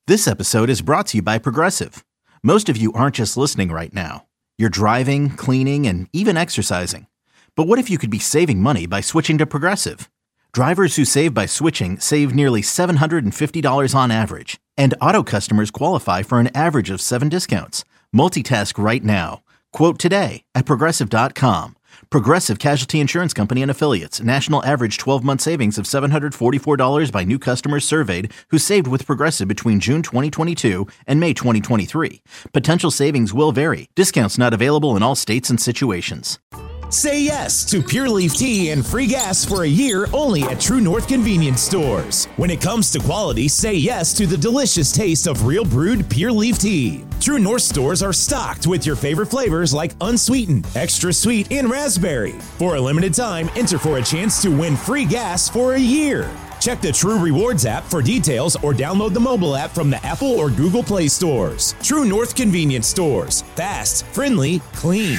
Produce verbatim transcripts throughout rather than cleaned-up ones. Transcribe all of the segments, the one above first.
This episode is brought to you by Progressive. Most of you aren't just listening right now. You're driving, cleaning, and even exercising. But what if you could be saving money by switching to Progressive? Drivers who save by switching save nearly seven hundred fifty dollars on average. And auto customers qualify for an average of seven discounts. Multitask right now. Quote today at Progressive dot com. Progressive Casualty Insurance Company and Affiliates. National average twelve-month savings of seven hundred forty-four dollars by new customers surveyed who saved with Progressive between June twenty twenty-two and May twenty twenty-three. Potential savings will vary. Discounts not available in all states and situations. Say yes to Pure Leaf Tea and free gas for a year only at True North Convenience Stores. When it comes to quality, say yes to the delicious taste of real brewed Pure Leaf Tea. True North stores are stocked with your favorite flavors like unsweetened, extra sweet, and raspberry. For a limited time, enter for a chance to win free gas for a year. Check the True Rewards app for details or download the mobile app from the Apple or Google Play stores. True North Convenience Stores. Fast, friendly, clean.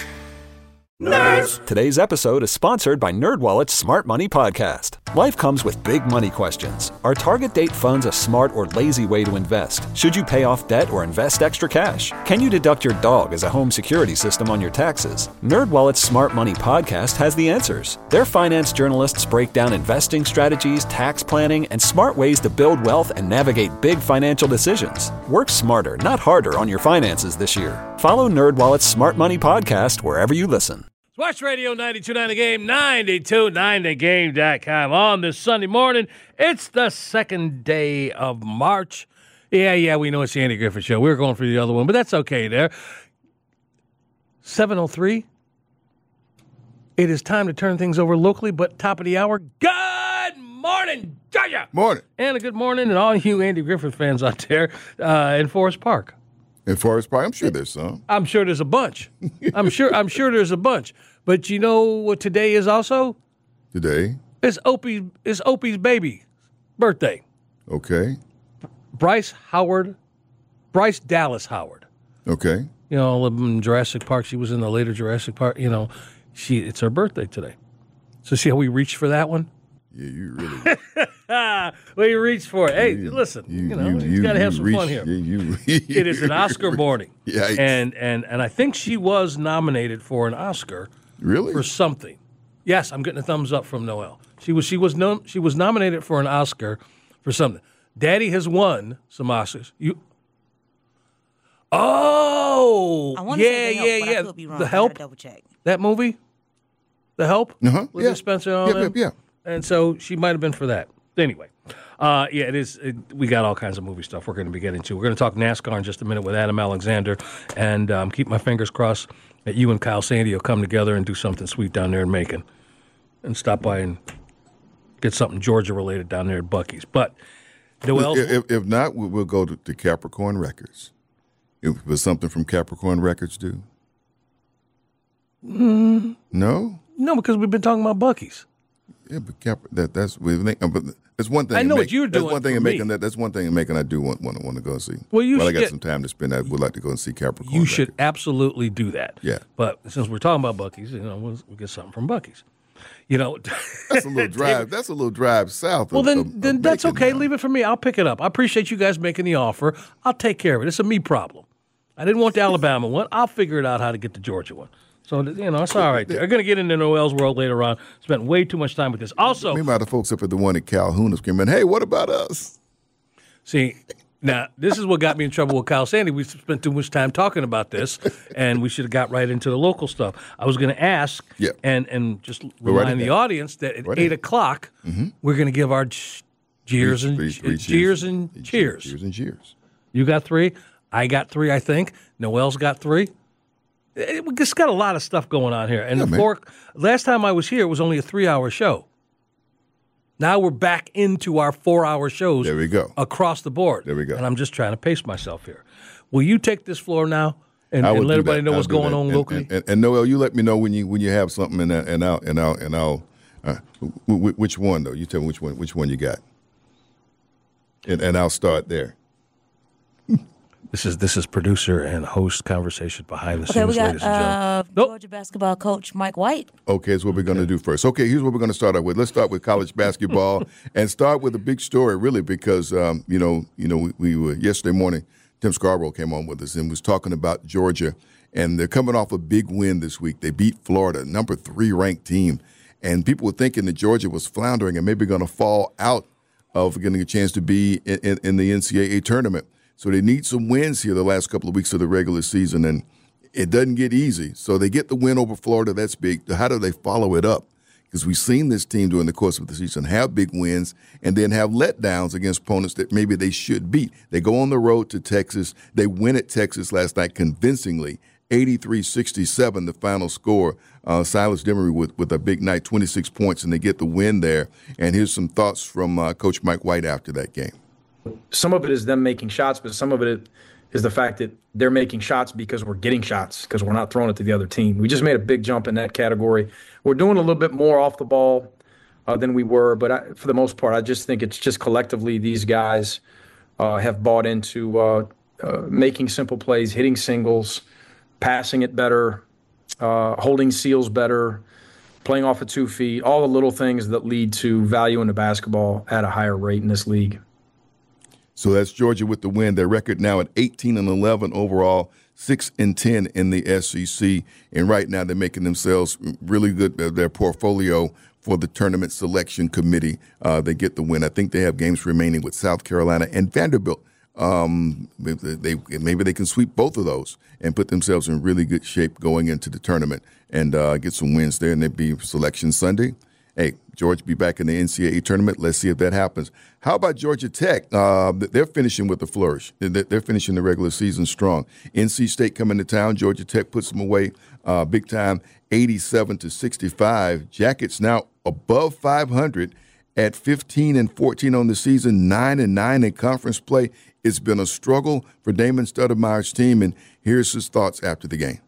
Nerds! Today's episode is sponsored by NerdWallet's Smart Money Podcast. Life comes with big money questions. Are target date funds a smart or lazy way to invest? Should you pay off debt or invest extra cash? Can you deduct your dog as a home security system on your taxes? NerdWallet's Smart Money Podcast has the answers. Their finance journalists break down investing strategies, tax planning, and smart ways to build wealth and navigate big financial decisions. Work smarter, not harder on your finances this year. Follow NerdWallet's Smart Money Podcast wherever you listen. Sports Radio ninety-two point nine The Game, ninety-two point nine the game dot com. On this Sunday morning, it's the second day of March. Yeah, yeah, we know it's the Andy Griffith Show. We were going for the other one, but that's okay there. seven oh three. It is time to turn things over locally, but top of the hour, good morning, Georgia! Morning. And a good morning to all you Andy Griffith fans out there uh, in Forest Park. In Forest Park, I'm sure there's some. I'm sure there's a bunch. I'm sure I'm sure there's a bunch. But you know what today is also? Today? It's Opie it's Opie's baby birthday. Okay. Bryce Howard, Bryce Dallas Howard. Okay. You know, live in Jurassic Park. She was in the later Jurassic Park. You know, she it's her birthday today. So see how we reached for that one? Yeah, you really. We reached for it. Hey, you, listen, you, you know, you, you got to have some reach, fun here. You, you, it is an Oscar morning. Yikes. And, and, and I think she was nominated for an Oscar. Really? For something. Yes, I'm getting a thumbs up from Noelle. She was she was no, she was nominated for an Oscar for something. Daddy has won some Oscars. You Oh, I want yeah, to say the help, yeah, but yeah. I could be wrong. The I Help. gotta double check. That movie, The Help. Uh-huh. With Yeah. Spencer on yeah, it. yeah, yeah. And so she might have been for that. Anyway, uh, yeah, it is. It, we got all kinds of movie stuff we're going to be getting to. We're going to talk NASCAR in just a minute with Adam Alexander, and um, keep my fingers crossed that you and Kyle Sandy will come together and do something sweet down there in Macon, and stop by and get something Georgia related down there at Buc-ee's. But Noelle, If, if, if not, we- we'll go to, to Capricorn Records. If was something from Capricorn Records due? mm, No. no, because we've been talking about Buc-ee's. Yeah, but Cap, that that's we think, but that's one thing. I in know what make- you're That's doing one thing for in making me. that. That's one thing in making. I do want want to want to go and see. Well, you Well, I should got get- some time to spend. I would like to go and see Capricorn. You should Records. absolutely do that. Yeah. But since we're talking about Buc-ee's, you know, we'll, we'll get something from Buc-ee's. You know, That's a little drive. That's a little drive south. Well, of, then, of, then of that's Macon okay. now. Leave it for me. I'll pick it up. I appreciate you guys making the offer. I'll take care of it. It's a me problem. I didn't want the Alabama one. I'll figure it out how to get the Georgia one. So, you know, it's all right there. I'm going to get into Noelle's world later on. Spent way too much time with this. Also, Meanwhile, the folks up at the one at Calhoun are screaming, "Hey, what about us?" see, now, this is what got me in trouble with Kyle Sandy. We spent too much time talking about this, and we should have got right into the local stuff. I was going to ask Yeah. and, and just right remind the ahead. audience that at Right eight ahead. o'clock, we're going to give our ch- jeers and Three- three jeers and cheers. Cheers and cheers. You got three. I got three, I think. Noelle's got three. It, we just got a lot of stuff going on here. And Yeah, the man. four, last time I was here, it was only a three-hour show. Now we're back into our four-hour shows. There we go. Across the board. There we go. And I'm just trying to pace myself here. Will you take this floor now and, I and will let do everybody that. know I'll what's do going that. on And- locally? And, and, and Noel, you let me know when you when you have something, and and I'll and I'll and I'll. Uh, w- w- which one though? You tell me which one. Which one you got? And and I'll start there. This is this is producer and host conversation behind the Okay, scenes, we got ladies and gentlemen. uh, Nope. Georgia basketball coach Mike White. Okay, that's what we're going to do first. Okay, here's what we're going to start out with. Let's start with college basketball and start with a big story, really, because um, you know, you know, we, we were yesterday morning. Tim Scarborough came on with us and was talking about Georgia, and they're coming off a big win this week. They beat Florida, number three ranked team, and people were thinking that Georgia was floundering and maybe going to fall out of getting a chance to be in, in, in the N C double A tournament. So they need some wins here the last couple of weeks of the regular season, and it doesn't get easy. So they get the win over Florida. That's big. How do they follow it up? Because we've seen this team during the course of the season have big wins and then have letdowns against opponents that maybe they should beat. They go on the road to Texas. They win at Texas last night convincingly, eighty-three sixty-seven, the final score. Uh, Silas Demery with, with a big night, twenty-six points, and they get the win there. And here's some thoughts from uh, Coach Mike White after that game. Some of it is them making shots, but some of it is the fact that they're making shots because we're getting shots, because we're not throwing it to the other team. We just made a big jump in that category. We're doing a little bit more off the ball uh, than we were, but I, for the most part, I just think it's just collectively these guys uh, have bought into uh, uh, making simple plays, hitting singles, passing it better, uh, holding seals better, playing off of two feet, all the little things that lead to value in the basketball at a higher rate in this league. So that's Georgia with the win. Their record now at eighteen and eleven overall, six and ten in the S E C. And right now they're making themselves really good, uh, their portfolio for the tournament selection committee. Uh, they get the win. I think they have games remaining with South Carolina and Vanderbilt. Um, they, they maybe they can sweep both of those and put themselves in really good shape going into the tournament and uh, get some wins there. And they'd be selection Sunday. Hey, Georgia be back in the N C double A tournament. Let's see if that happens. How about Georgia Tech? Uh, they're finishing with a flourish. They're finishing the regular season strong. N C State coming to town. Georgia Tech puts them away uh, big time, eighty-seven to sixty-five. Jackets now above five hundred at fifteen and fourteen on the season, nine and nine in conference play. It's been a struggle for Damon Stoudemire's team, and here's his thoughts after the game.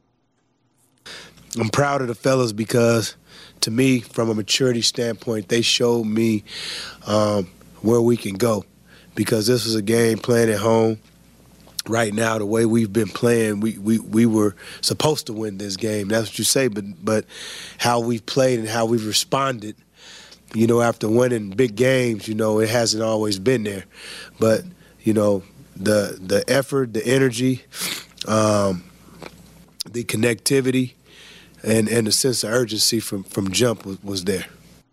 I'm proud of the fellas because, to me, from a maturity standpoint, they showed me um, where we can go. Because this is a game playing at home. Right now, the way we've been playing, we, we, we were supposed to win this game. That's what you say, but but how we've played and how we've responded, you know, after winning big games, you know, it hasn't always been there. But, you know, the the effort, the energy, um, the connectivity, And, and the sense of urgency from, from jump was, was there.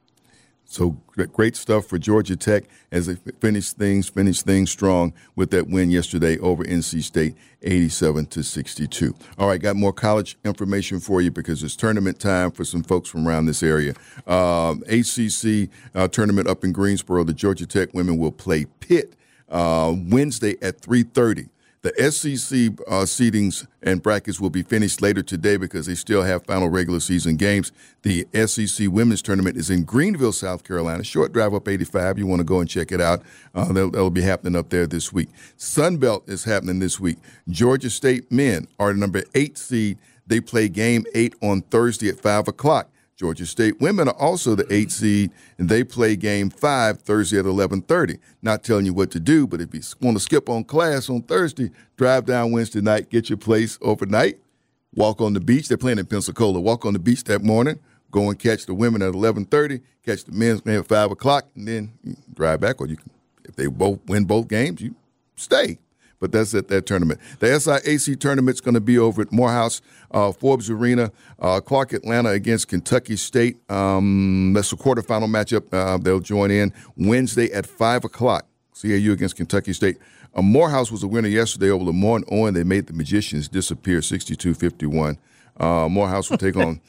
So great stuff for Georgia Tech as they finish things, finish things strong with that win yesterday over N C State, eighty-seven to sixty-two. All right, got more college information for you because it's tournament time for some folks from around this area. Um, A C C uh, tournament up in Greensboro. The Georgia Tech women will play Pitt uh, Wednesday at three thirty. The S E C uh, seedings and brackets will be finished later today because they still have final regular season games. The S E C women's tournament is in Greenville, South Carolina. Short drive up eighty-five. You want to go and check it out. Uh, that'll, that'll be happening up there this week. Sun Belt is happening this week. Georgia State men are the number eight seed. They play game eight on Thursday at five o'clock. Georgia State women are also the eight seed, and they play game five Thursday at eleven thirty. Not telling you what to do, but if you want to skip on class on Thursday, drive down Wednesday night, get your place overnight, walk on the beach. They're playing in Pensacola. Walk on the beach that morning, go and catch the women at eleven thirty, catch the men's at five o'clock, and then you drive back. Or you can, if they both win both games, you stay. But that's at that tournament. The S I A C tournament's going to be over at Morehouse uh, Forbes Arena. Uh, Clark Atlanta against Kentucky State. Um, that's a quarterfinal matchup. Uh, they'll join in Wednesday at five o'clock. C A U against Kentucky State. Uh, Morehouse was a winner yesterday over Lemoyne Owen. They made the Magicians disappear sixty-two fifty-one. Uh, Morehouse will take on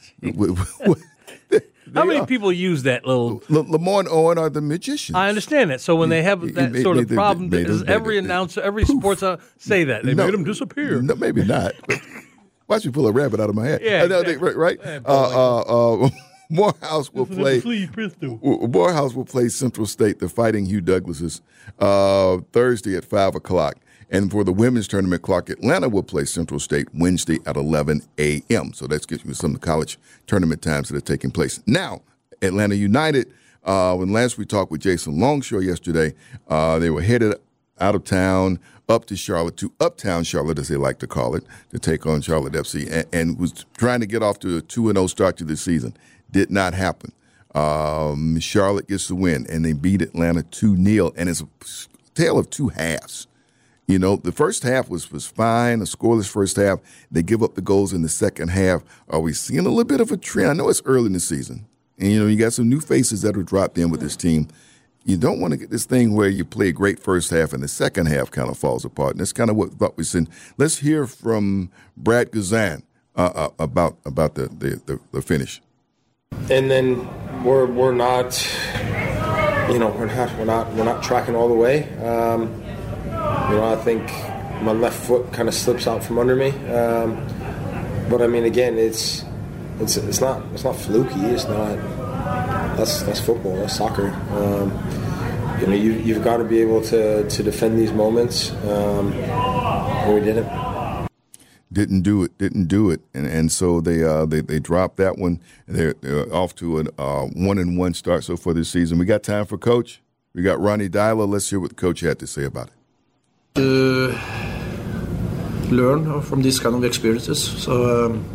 How many are. people use that little? Le- Lemoyne Owen are the Magicians. I understand that. So when they have He- that he sort made of the- problem, made does it- every made it- announcer, every sports uh, say that they No. made them disappear? No, maybe not. But watch me pull a rabbit out of my hat. Yeah, I know, exactly. they- right. right? Yeah, uh, uh, uh, Morehouse will play. Morehouse will play Central State, the Fighting Hugh Douglases, uh, Thursday at five o'clock. And for the women's tournament, Clark Atlanta will play Central State Wednesday at eleven a.m. So that's giving you some of the college tournament times that are taking place. Now, Atlanta United, uh, when last we talked with Jason Longshore yesterday, uh, they were headed out of town, up to Charlotte, to Uptown Charlotte, as they like to call it, to take on Charlotte F C, and, and was trying to get off to a two and oh start to the season. Did not happen. Um, Charlotte gets the win, and they beat Atlanta two nil, and it's a tale of two halves. You know, the first half was, was fine, a scoreless first half. They give up the goals in the second half. Are we seeing a little bit of a trend? I know it's early in the season, and, you know, you got some new faces that are dropped in with this team. You don't want to get this thing where you play a great first half and the second half kind of falls apart. And that's kind of what, what we're seeing. Let's hear from Brad Guzan uh, uh, about about the, the, the, the finish. And then we're we're not, you know, we're not we're not we're not tracking all the way. Um, you know, I think my left foot kind of slips out from under me. Um, but I mean, again, it's it's it's not it's not fluky. It's not. That's that's football. That's soccer. Um, you know, you you've got to be able to to defend these moments. Um, and we didn't. Didn't do it. Didn't do it. And and so they uh, they they dropped that one. They're, they're off to a uh, one and one start so far this season. We got time for Coach. We got Ronny Deila. Let's hear what the coach had to say about it. To learn from these kind of experiences. So um,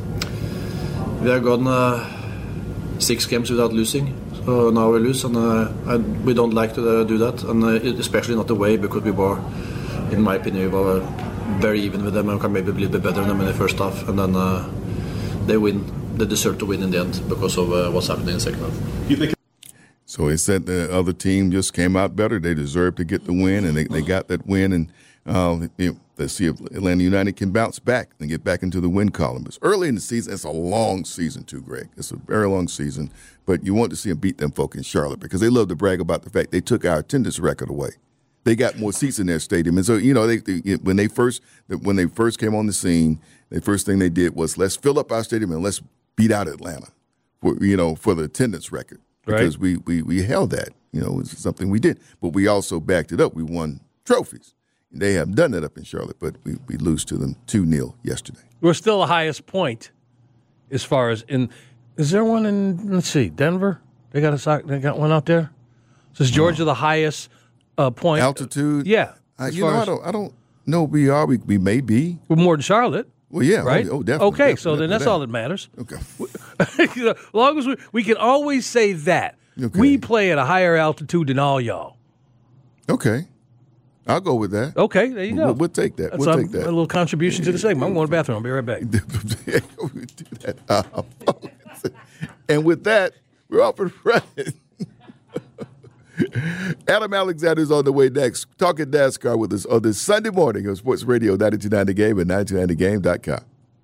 we have gone uh, six games without losing. So now we lose, and, uh, and we don't like to uh, do that, and uh, especially not the way, because we were, in my opinion, we were very even with them and can maybe be a little bit better than them in the first half, and then uh, they win. They deserve to win in the end because of uh, what's happening in the second half. You think? So he said the other team just came out better. They deserved to get the win, and they, they got that win. And uh, you know, let's see if Atlanta United can bounce back and get back into the win column. It's early in the season. It's a long season too, Greg. It's a very long season. But you want to see them beat them folk in Charlotte because they love to brag about the fact they took our attendance record away. They got more seats in their stadium, and so you know they, they when they first when they first came on the scene, the first thing they did was let's fill up our stadium and let's beat out Atlanta, for you know for the attendance record. Because right. we, we, we held that, you know, it's something we did. But we also backed it up. We won trophies. They haven't done that up in Charlotte, but we, we lose to them two nil yesterday. We're still the highest point as far as in – is there one in – let's see, Denver? They got a they got one out there? So is Georgia oh. the highest uh, point? Altitude? Yeah. Uh, you know, I don't, I don't know we are. We, we may be. We're more than Charlotte. Well, yeah. Right? Oh, definitely. Okay, definitely, so then that's definitely. all that matters. Okay. you know, as long as we, we can always say that. Okay. We play at a higher altitude than all y'all. Okay. I'll go with that. Okay, there you go. We'll, we'll take that. That's we'll a, take that. A little contribution to the segment. I'm going to the bathroom. I'll be right back. we do that. Uh, and with that, we're off and running. Adam Alexander's on the way next. Talking NASCAR with us on this Sunday morning on Sports Radio ninety-two point nine The Game and ninety-two point nine the game dot com.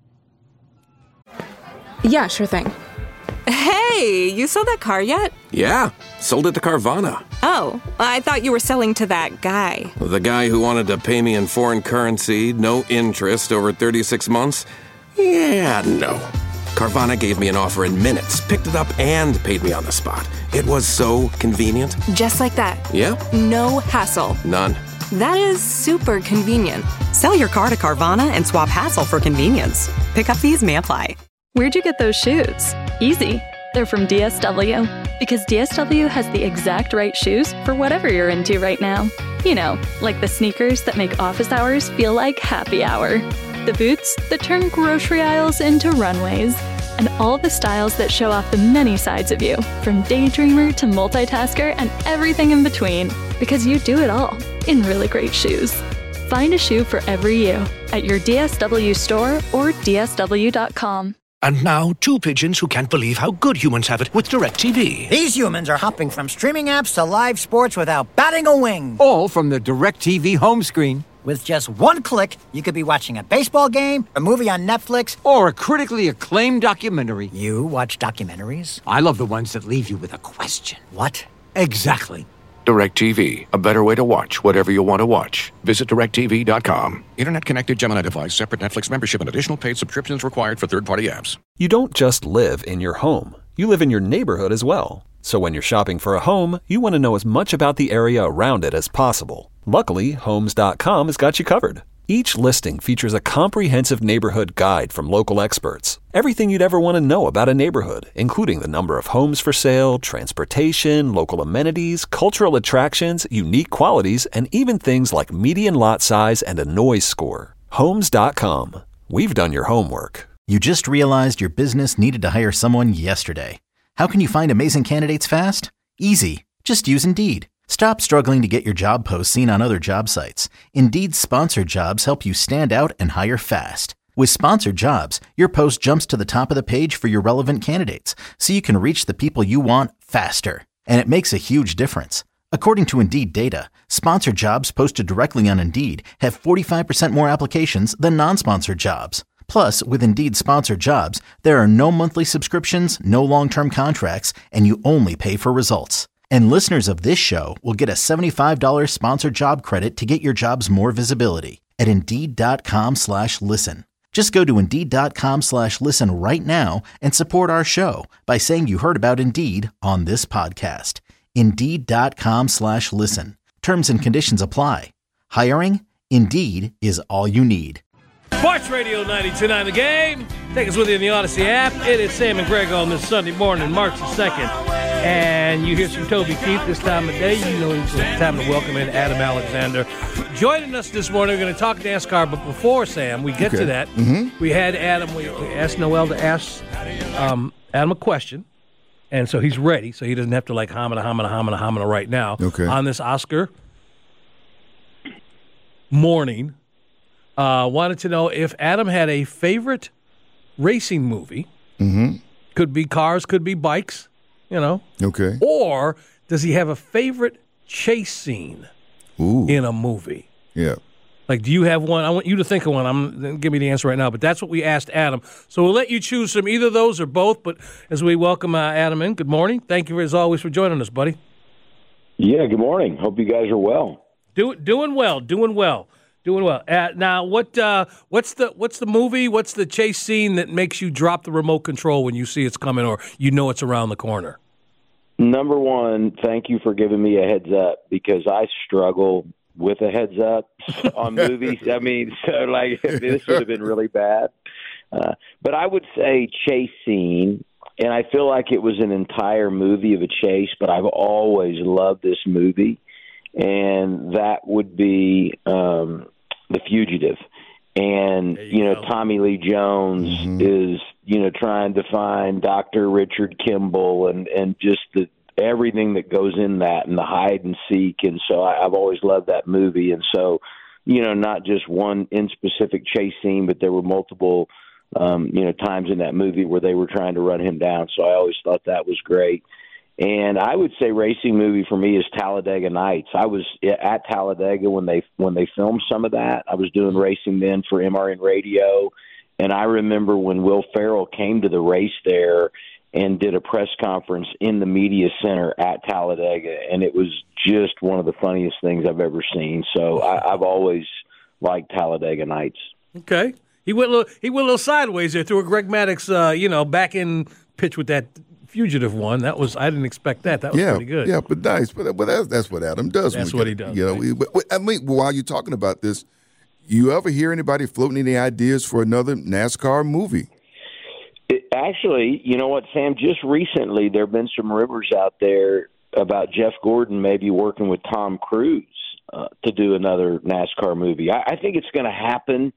Yeah, sure thing. Hey, you sold that car yet? Yeah, sold it to Carvana. Oh, I thought you were selling to that guy. The guy who wanted to pay me in foreign currency, no interest, over thirty-six months? Yeah, no. Carvana gave me an offer in minutes, picked it up, and paid me on the spot. It was so convenient. Just like that. Yeah. No hassle. None. That is super convenient. Sell your car to Carvana and swap hassle for convenience. Pickup fees may apply. Where'd you get those shoes? Easy. They're from D S W. Because D S W has the exact right shoes for whatever you're into right now. You know, like the sneakers that make office hours feel like happy hour. The boots that turn grocery aisles into runways. And all the styles that show off the many sides of you, from daydreamer to multitasker and everything in between. Because you do it all in really great shoes. Find a shoe for every you at your D S W store or D S W dot com. And now, two pigeons who can't believe how good humans have it with DirecTV. These humans are hopping from streaming apps to live sports without batting a wing. All from the DirecTV home screen. With just one click, you could be watching a baseball game, a movie on Netflix, or a critically acclaimed documentary. You watch documentaries? I love the ones that leave you with a question. What? Exactly. DirecTV, a better way to watch whatever you want to watch. Visit direct T V dot com. Internet connected Gemini device, separate Netflix membership, and additional paid subscriptions required for third-party apps. You don't just live in your home. You live in your neighborhood as well. So when you're shopping for a home, you want to know as much about the area around it as possible. Luckily, Homes dot com has got you covered. Each listing features a comprehensive neighborhood guide from local experts. Everything you'd ever want to know about a neighborhood, including the number of homes for sale, transportation, local amenities, cultural attractions, unique qualities, and even things like median lot size and a noise score. Homes dot com. We've done your homework. You just realized your business needed to hire someone yesterday. How can you find amazing candidates fast? Easy. Just use Indeed. Stop struggling to get your job posts seen on other job sites. Indeed's sponsored jobs help you stand out and hire fast. With sponsored jobs, your post jumps to the top of the page for your relevant candidates, so you can reach the people you want faster. And it makes a huge difference. According to Indeed data, sponsored jobs posted directly on Indeed have forty-five percent more applications than non-sponsored jobs. Plus, with Indeed sponsored jobs, there are no monthly subscriptions, no long-term contracts, and you only pay for results. And listeners of this show will get a seventy-five dollars sponsored job credit to get your jobs more visibility at Indeed.com slash listen. Just go to Indeed.com slash listen right now and support our show by saying you heard about Indeed on this podcast. Indeed.com slash listen. Terms and conditions apply. Hiring? Indeed is all you need. Sports Radio ninety-two point nine The Game. Take us with you in the Odyssey app. It is Sam and Greg on this Sunday morning, March the second. And you hear some Toby Keith this time of day. You know it's time to welcome in Adam Alexander. Joining us this morning, we're going to talk NASCAR. But before, Sam, we get Okay. to that, Mhm. we had Adam, we, we asked Noel to ask um, Adam a question. And so he's ready, so he doesn't have to like homina, homina, homina, homina right now. Okay. On this Oscar morning. Uh, wanted to know if Adam had a favorite racing movie. Mm-hmm. Could be cars, could be bikes, you know. Okay. Or does he have a favorite chase scene Ooh. in a movie? Yeah. Like, do you have one? I want you to think of one. I'm give me the answer right now. But that's what we asked Adam. So we'll let you choose from either of those or both. But as we welcome uh, Adam in, good morning. Thank you as always for joining us, buddy. Yeah, good morning. Hope you guys are well. Do, doing well, doing well, doing well. Uh, now, what uh, what's the what's the movie? What's the chase scene that makes you drop the remote control when you see it's coming or you know it's around the corner? Number one, thank you for giving me a heads up because I struggle with a heads up on movies. I mean, so like this would have been really bad. Uh, but I would say chase scene, and I feel like it was an entire movie of a chase, but I've always loved this movie, and that would be um, The Fugitive. And, you, you know, go. Tommy Lee Jones mm-hmm. is, you know, trying to find Doctor Richard Kimball and, and just the everything that goes in that and the hide and seek. And so I, I've always loved that movie. And so, you know, not just one in specific chase scene, but there were multiple, um, you know, times in that movie where they were trying to run him down. So I always thought that was great. And I would say racing movie for me is Talladega Nights. I was at Talladega when they when they filmed some of that. I was doing racing then for M R N Radio. And I remember when Will Ferrell came to the race there and did a press conference in the media center at Talladega, and it was just one of the funniest things I've ever seen. So I, I've always liked Talladega Nights. Okay, he went a little, he went a little sideways there through a Greg Maddux, uh, you know, back in pitch with that Fugitive one. That was I didn't expect that. That was yeah, pretty good. Yeah, but nice. But but that's that's what Adam does. That's when what get, he does. You know, we, but, I mean, while you're talking about this, you ever hear anybody floating any ideas for another NASCAR movie? It, actually, you know what, Sam? Just recently, there have been some rumors out there about Jeff Gordon maybe working with Tom Cruise uh, to do another NASCAR movie. I, I think it's going to happen.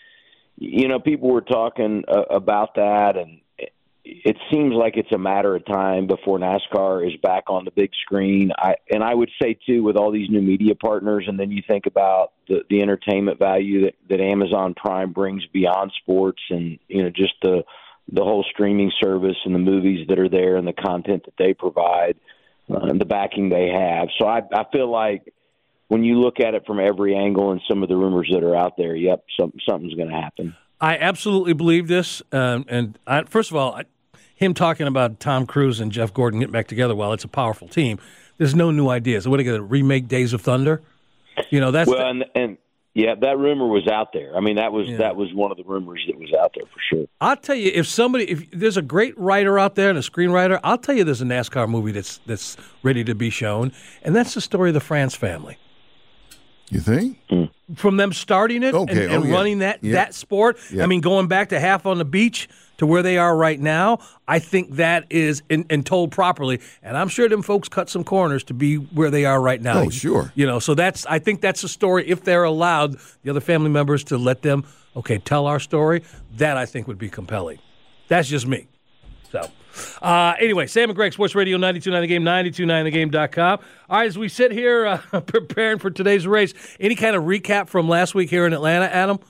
You know, people were talking uh, about that, and it seems like it's a matter of time before NASCAR is back on the big screen. I, and I would say, too, with all these new media partners, and then you think about the, the entertainment value that, that Amazon Prime brings beyond sports and, you know, just the – the whole streaming service and the movies that are there and the content that they provide uh, and the backing they have. So I, I feel like when you look at it from every angle and some of the rumors that are out there, yep, some, something's going to happen. I absolutely believe this. Um, and I, first of all, I, him talking about Tom Cruise and Jeff Gordon getting back together, while it's a powerful team, there's no new ideas. What are they going to remake Days of Thunder? You know, that's well, the, and, and yeah, that rumor was out there. I mean, that was yeah. that was one of the rumors that was out there for sure. I'll tell you, if somebody, if there's a great writer out there and a screenwriter, I'll tell you, there's a NASCAR movie that's that's ready to be shown, and that's the story of the France family. You think? Mm. From them starting it okay. and, and oh, yeah. running that, yeah. that sport, yeah. I mean, going back to half on the beach to where they are right now, I think that is, and, and told properly, and I'm sure them folks cut some corners to be where they are right now. Oh, sure. You know, so that's, I think that's a story, if they're allowed, the other family members to let them, okay, tell our story, that I think would be compelling. That's just me. So, uh, anyway, Sam and Greg, Sports Radio ninety-two point nine The Game, ninety-two point nine the game dot com. All right, as we sit here uh, preparing for today's race, any kind of recap from last week here in Atlanta, Adam?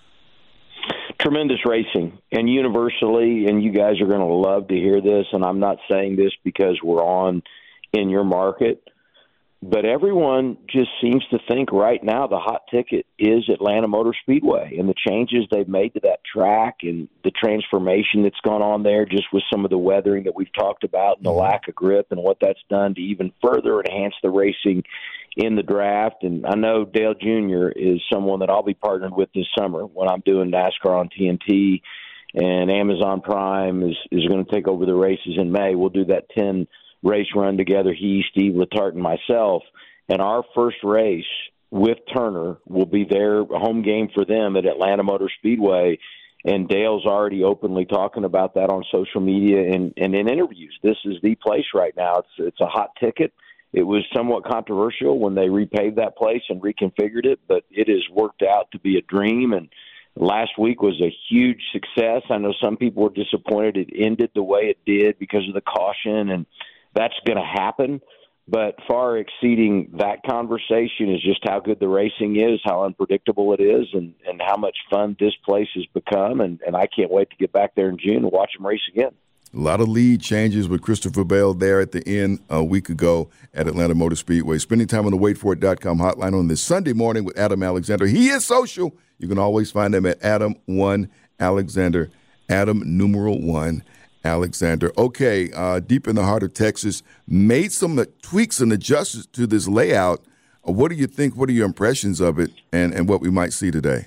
Tremendous racing, and universally, and you guys are going to love to hear this, and I'm not saying this because we're on in your market, but everyone just seems to think right now the hot ticket is Atlanta Motor Speedway, and the changes they've made to that track and the transformation that's gone on there just with some of the weathering that we've talked about and the lack of grip and what that's done to even further enhance the racing in the draft. And I know Dale Junior is someone that I'll be partnered with this summer when I'm doing NASCAR on T N T, and Amazon Prime is, is going to take over the races in May. We'll do that ten race run together, he, Steve Letarte, and myself. And our first race with Turner will be their home game for them at Atlanta Motor Speedway. And Dale's already openly talking about that on social media and, and in interviews. This is the place right now. It's it's a hot ticket. It was somewhat controversial when they repaved that place and reconfigured it, but it has worked out to be a dream. And last week was a huge success. I know some people were disappointed it ended the way it did because of the caution, and that's going to happen. But far exceeding that conversation is just how good the racing is, how unpredictable it is, and, and how much fun this place has become. And, and I can't wait to get back there in June and watch them race again. A lot of lead changes with Christopher Bell there at the end a week ago at Atlanta Motor Speedway. Spending time on the wait for it dot com hotline on this Sunday morning with Adam Alexander. He is social. You can always find him at Adam one Alexander, Adam numeral one Alexander. Okay, uh, deep in the heart of Texas, made some tweaks and adjustments to this layout. Uh, what do you think? What are your impressions of it and, and what we might see today?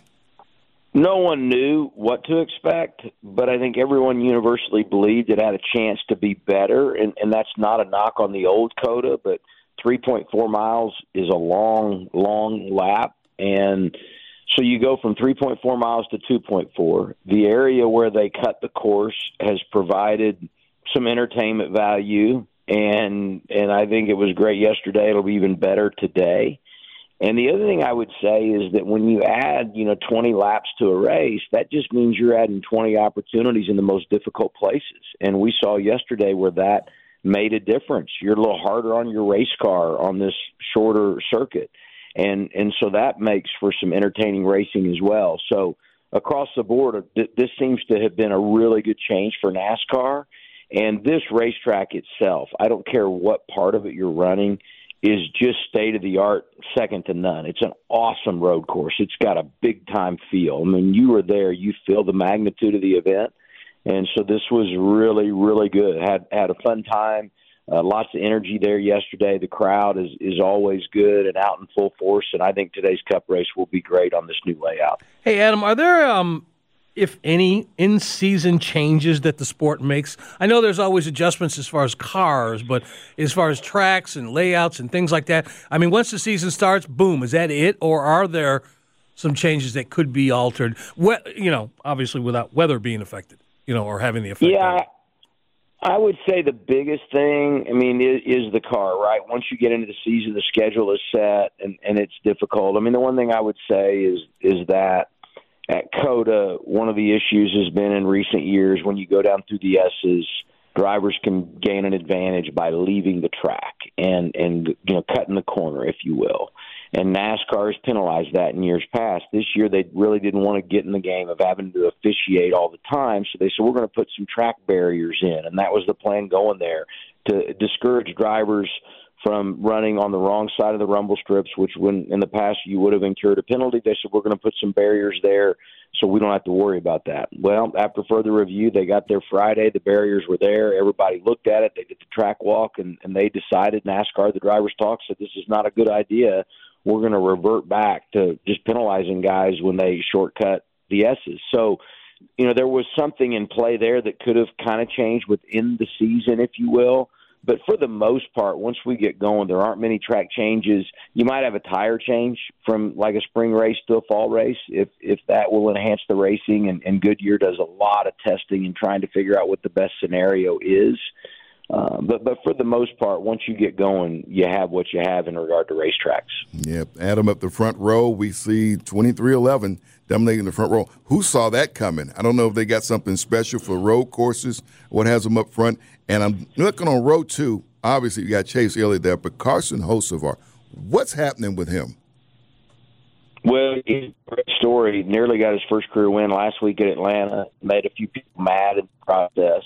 No one knew what to expect, but I think everyone universally believed it had a chance to be better, and, and that's not a knock on the old COTA, but three point four miles is a long, long lap, and so you go from three point four miles to two point four. The area where they cut the course has provided some entertainment value, and and I think it was great yesterday. It'll be even better today. And the other thing I would say is that when you add, you know, twenty laps to a race, that just means you're adding twenty opportunities in the most difficult places. And we saw yesterday where that made a difference. You're a little harder on your race car on this shorter circuit. And and so that makes for some entertaining racing as well. So across the board, this seems to have been a really good change for NASCAR. And this racetrack itself, I don't care what part of it you're running, is just state-of-the-art, second to none. It's an awesome road course. It's got a big-time feel. I mean, you were there. You feel the magnitude of the event. And so this was really, really good. Had had a fun time. Uh, lots of energy there yesterday. The crowd is, is always good and out in full force, and I think today's Cup race will be great on this new layout. Hey, Adam, are there, um, if any, in-season changes that the sport makes? I know there's always adjustments as far as cars, but as far as tracks and layouts and things like that, I mean, once the season starts, boom, is that it? Or are there some changes that could be altered, we- you know, obviously without weather being affected, you know, or having the effect? Yeah, I would say the biggest thing, I mean, is, is the car, right? Once you get into the season, the schedule is set, and, and it's difficult. I mean, the one thing I would say is is that at COTA, one of the issues has been in recent years when you go down through the S's, drivers can gain an advantage by leaving the track and, and you know, cutting the corner, if you will. And NASCAR has penalized that in years past. This year, they really didn't want to get in the game of having to officiate all the time, so they said, we're going to put some track barriers in, and that was the plan going there, to discourage drivers from running on the wrong side of the rumble strips, which when in the past you would have incurred a penalty. They said, we're going to put some barriers there so we don't have to worry about that. Well, after further review, they got there Friday. The barriers were there. Everybody looked at it. They did the track walk, and, and they decided, NASCAR, the driver's talk, said this is not a good idea. We're going to revert back to just penalizing guys when they shortcut the S's. So, you know, there was something in play there that could have kind of changed within the season, if you will. But for the most part, once we get going, there aren't many track changes. You might have a tire change from like a spring race to a fall race if if that will enhance the racing. And, and Goodyear does a lot of testing and trying to figure out what the best scenario is. Uh, but but for the most part, once you get going, you have what you have in regard to racetracks. Yep. Adam, up the front row, we see twenty-three eleven dominating the front row. Who saw that coming? I don't know if they got something special for road courses, what has them up front. And I'm looking on row two. Obviously, you got Chase Elliott there, but Carson Hocevar, what's happening with him? Well, it's a great story. Nearly got his first career win last week at Atlanta. Made a few people mad in the process.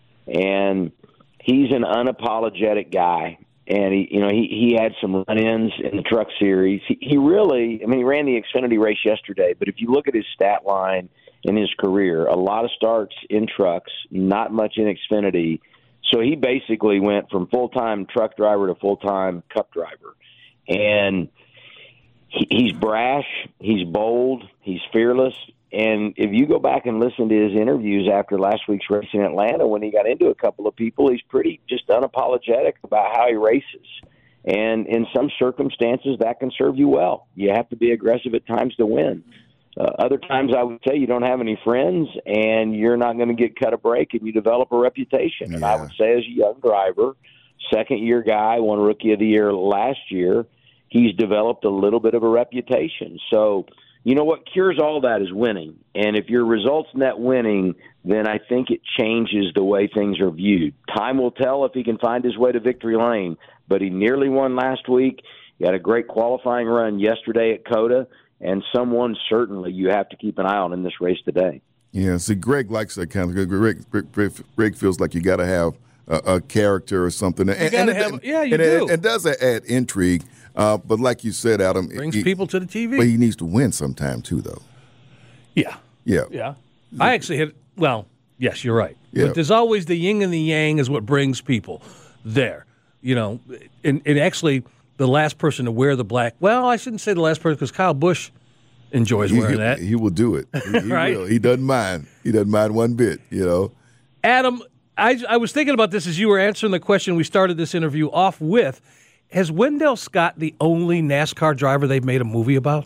And he's an unapologetic guy. And, he, you know, he, he had some run-ins in the truck series. He, he really, I mean, he ran the Xfinity race yesterday, but if you look at his stat line in his career, a lot of starts in trucks, not much in Xfinity. So he basically went from full-time truck driver to full-time cup driver. And he, he's brash, he's bold, he's fearless. And if you go back and listen to his interviews after last week's race in Atlanta, when he got into a couple of people, he's pretty just unapologetic about how he races. And in some circumstances, that can serve you well. You have to be aggressive at times to win. Uh, other times, I would say you don't have any friends, and you're not going to get cut a break, and you develop a reputation. Yeah. And I would say as a young driver, second-year guy, won Rookie of the Year last year, he's developed a little bit of a reputation. So, you know, what cures all that is winning. And if your results net winning, then I think it changes the way things are viewed. Time will tell if he can find his way to victory lane, but he nearly won last week. He had a great qualifying run yesterday at COTA, and someone certainly you have to keep an eye on in this race today. Yeah, see, Greg likes that kind of – Greg, Greg, Greg feels like you got to have a, a character or something. You and, and have, it, yeah, you and do. It, it does add intrigue. Uh, but like you said, Adam, brings he, people to the T V. But he needs to win sometime too, though. Yeah, yeah, yeah. I actually hit. Well, yes, you're right. Yeah. But there's always the yin and the yang is what brings people there. You know, and, and actually, the last person to wear the black. Well, I shouldn't say the last person because Kyle Busch enjoys he, wearing he, that. He will do it. He, he right? will. He doesn't mind. He doesn't mind one bit. You know, Adam. I I was thinking about this as you were answering the question we started this interview off with. Has Wendell Scott the only NASCAR driver they've made a movie about?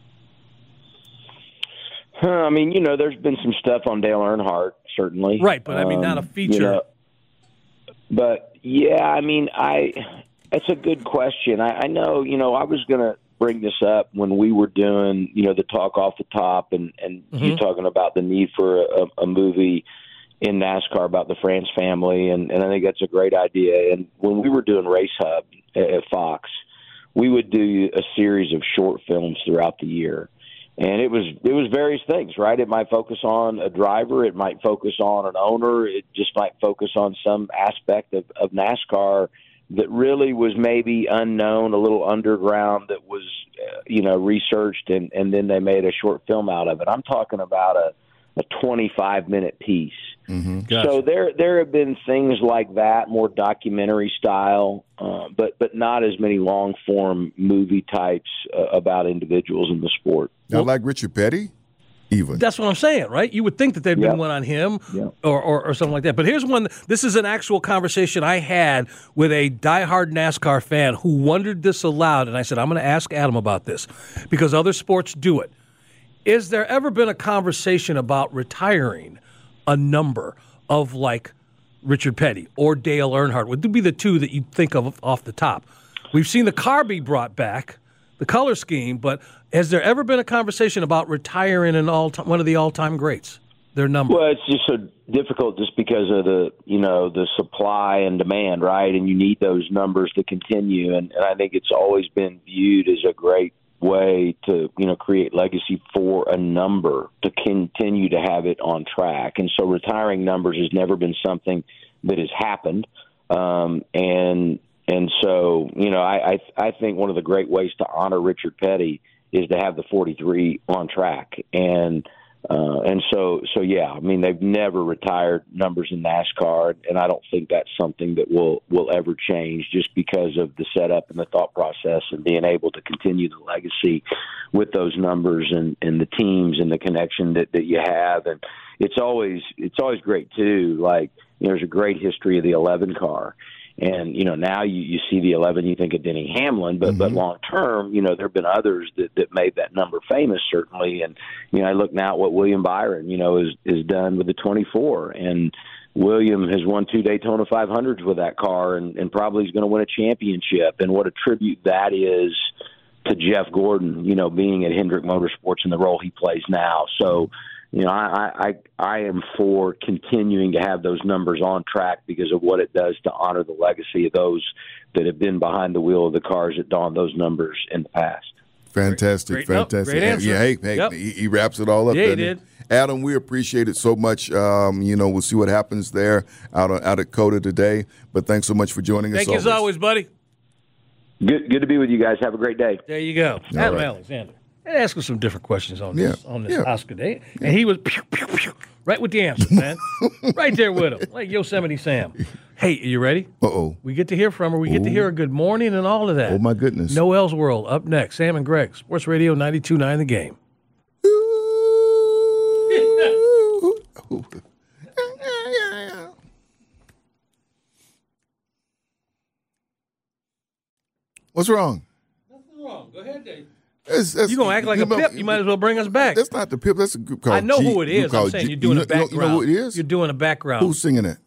Huh, I mean, you know, there's been some stuff on Dale Earnhardt, certainly. Right, but I mean, um, not a feature. You know, but, yeah, I mean, I that's a good question. I, I know, you know, I was going to bring this up when we were doing, you know, the talk off the top and, and mm-hmm. you talking about the need for a, a movie in NASCAR about the France family, and, and I think that's a great idea. And when we were doing Race Hub at Fox, we would do a series of short films throughout the year. And it was it was various things, right? It might focus on a driver. It might focus on an owner. It just might focus on some aspect of, of NASCAR that really was maybe unknown, a little underground, that was, uh, you know, researched, and, and then they made a short film out of it. I'm talking about a, a twenty-five minute piece. Mm-hmm. Gotcha. So there there have been things like that, more documentary style, uh, but but not as many long form movie types uh, about individuals in the sport. Not well, like Richard Petty, even. That's what I'm saying, right? You would think that there'd yep. been one on him yep. or, or or something like that. But here's one. This is an actual conversation I had with a diehard NASCAR fan who wondered this aloud, and I said, I'm going to ask Adam about this because other sports do it. Is there ever been a conversation about retiring a number of like Richard Petty or Dale Earnhardt? Would be the two that you'd think of off the top. We've seen the car be brought back, the color scheme, but has there ever been a conversation about retiring an all one of the all-time greats? Their number. Well, it's just so difficult just because of the, you know, the supply and demand, right? And you need those numbers to continue. And, and I think it's always been viewed as a great way to, you know, create legacy for a number to continue to have it on track. And so retiring numbers has never been something that has happened. Um, and and so, you know, I, I I think one of the great ways to honor Richard Petty is to have the forty-three on track. And Uh, and so, so yeah, I mean, they've never retired numbers in NASCAR, and I don't think that's something that will, will ever change just because of the setup and the thought process and being able to continue the legacy with those numbers and, and the teams and the connection that, that you have. And it's always, it's always great too. Like, you know, there's a great history of the eleven car. And, you know, now you, you see the eleven, you think of Denny Hamlin, but, mm-hmm. but long term, you know, there have been others that, that made that number famous, certainly. And, you know, I look now at what William Byron, you know, is, is done with the twenty-four. And William has won two Daytona five hundreds with that car and, and probably is going to win a championship. And what a tribute that is to Jeff Gordon, you know, being at Hendrick Motorsports in the role he plays now. So, you know, I, I I am for continuing to have those numbers on track because of what it does to honor the legacy of those that have been behind the wheel of the cars that donned those numbers in the past. Fantastic, great, great, fantastic. no, great answer. Yeah, hey, hey yep. he, he wraps it all up. Yeah, he did did. Adam, we appreciate it so much. Um, you know, we'll see what happens there out, out at COTA today. But thanks so much for joining Thank us. Thank you as always, buddy. Good, good to be with you guys. Have a great day. There you go. All Adam right. Alexander. And ask him some different questions on this Yeah, on this yeah. Oscar day. And he was pew, pew, pew, right with the answer, man. Right there with him, like Yosemite Sam. Hey, are you ready? Uh-oh. We get to hear from her. We get to Ooh. hear a good morning and all of that. Oh, my goodness. Noel's World up next. Sam and Greg, Sports Radio ninety-two point nine The Game. What's wrong? Nothing wrong. Go ahead, Dave. It's, it's, You're going to act like you a know, pip. You might as well bring us back. That's not the Pip. That's a group called I know G, who it is. I'm saying G. you're doing you a know, you know- background. You know who it is? You're doing a background. Who's singing it?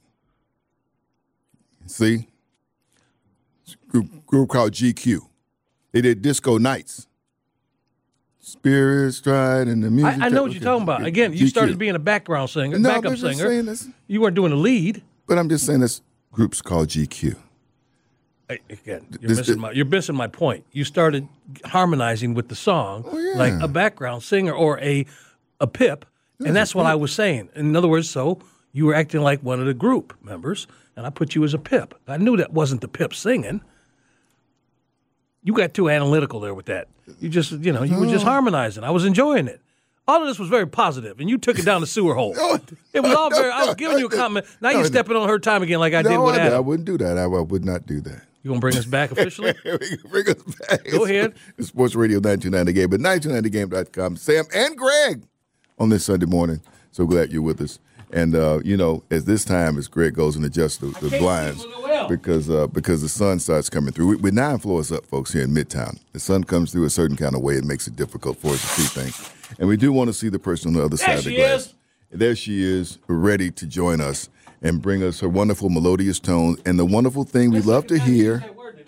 See? It's a group, group called G Q. They did Disco Nights. Spirits tried and the music. I, I know what you're talking about. Again, you G Q. started being a background singer, No, backup I'm just singer. saying this. You weren't doing the lead. But I'm just saying this group's called G Q. Hey, Again, you're This- missing my you're missing my point. You started harmonizing with the song Oh, yeah. like a background singer or a a pip, and that's what I was saying. In other words, so you were acting like one of the group members, and I put you as a pip. I knew that wasn't the pip singing. You got too analytical there with that. You just, you know, you were just harmonizing. I was enjoying it. All of this was very positive, and you took it down the sewer hole. It was all very. I was giving you a comment. Now you're stepping on her time again, like I did No, with I, I Adam. wouldn't do that. I, I would not do that. You gonna bring us back officially? Bring us back. Go ahead. It's Sports Radio nine two nine The Game, but nine two nine the game dot com. Sam and Greg on this Sunday morning. So glad you're with us. And, uh, you know, as this time, as Greg goes and adjusts the, the blinds, because uh, because the sun starts coming through. We, we're nine floors up, folks, here in Midtown. The sun comes through a certain kind of way. It makes it difficult for us to see things. And we do want to see the person on the other There side of the she glass. is. There she is, ready to join us and bring us her wonderful melodious tones and the wonderful thing we love to hear.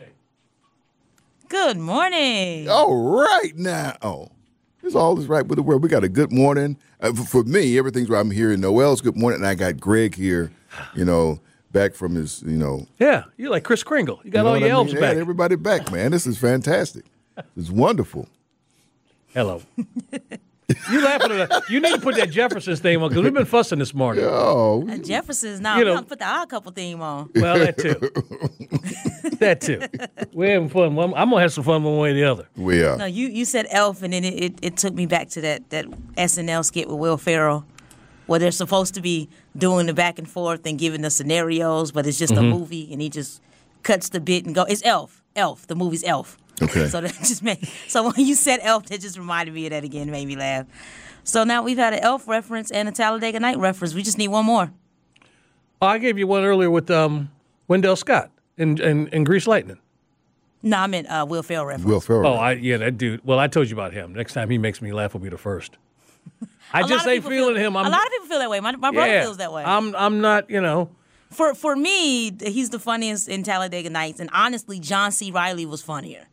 Good morning. All right now. Oh, it's all is right with the world. We got a good morning. Uh, for, for me, everything's right. I'm hearing Noel's good morning, and I got Greg here, you know, back from his, you know. Yeah, you're like Chris Kringle. You got you know all what your I elves mean? back. Yeah, everybody back, man. This is fantastic. It's wonderful. Hello. You laughing at that? You need to put that Jefferson's theme on because we've been fussing this morning. Oh, Uh, Jefferson's now. You You know- know, put the odd couple theme on. Well, that too. That too. We're having fun. One- I'm gonna have some fun one way or the other. We are. No, you, you said Elf, and then it, it, it took me back to that, that S N L skit with Will Ferrell, where they're supposed to be doing the back and forth and giving the scenarios, but it's just a Mm-hmm. movie, and he just cuts the bit and go. It's Elf. Elf. The movie's Elf. Okay. So that just made. So when you said Elf, that just reminded me of that again. Made me laugh. So now we've had an Elf reference and a Talladega Night reference. We just need one more. Oh, I gave you one earlier with um, Wendell Scott and and, and Grease Lightning. No, I meant uh, Will Ferrell reference. Will Ferrell. Oh, I, yeah, that dude. Well, I told you about him. Next time he makes me laugh, will be the first. I A lot just of ain't people feeling feel, him. I'm, a lot of people feel that way. My, my brother yeah, feels that way. I'm I'm not. You know. For for me, he's the funniest in Talladega Nights, and honestly, John C. Reilly was funnier.